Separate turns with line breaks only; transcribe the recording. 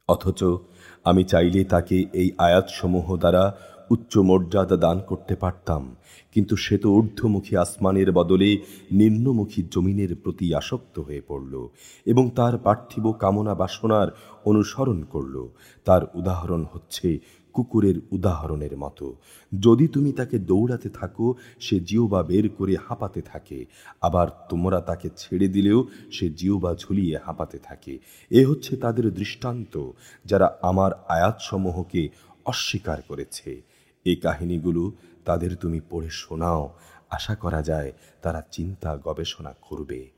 অথচ আমি চাইলে তাকে এই আয়াতসমূহ দ্বারা উচ্চ মর্যাদা দান করতে পারতাম, কিন্তু সে তো ঊর্ধ্বমুখী আসমানের বদলে নিম্নমুখী জমিনের প্রতি আসক্ত হয়ে পড়ল এবং তার পার্থিব কামনা বাসনার অনুসরণ করল। তার উদাহরণ হচ্ছে কুকুরের উদাহরণের মতো। যদি তুমি তাকে দৌড়াতে থাকো, সে জিহ্বা বের করে হাঁপাতে থাকে, আবার তোমরা তাকে ছেড়ে দিলেও সে জিহ্বা ঝুলিয়ে হাঁপাতে থাকে। এ হচ্ছে তাদের দৃষ্টান্ত যারা আমার আয়াতসমূহকে অস্বীকার করেছে। এই কাহিনীগুলো তাদের তুমি পড়ে শোনাও, আশা করা যায় তারা চিন্তা গবেষণা করবে।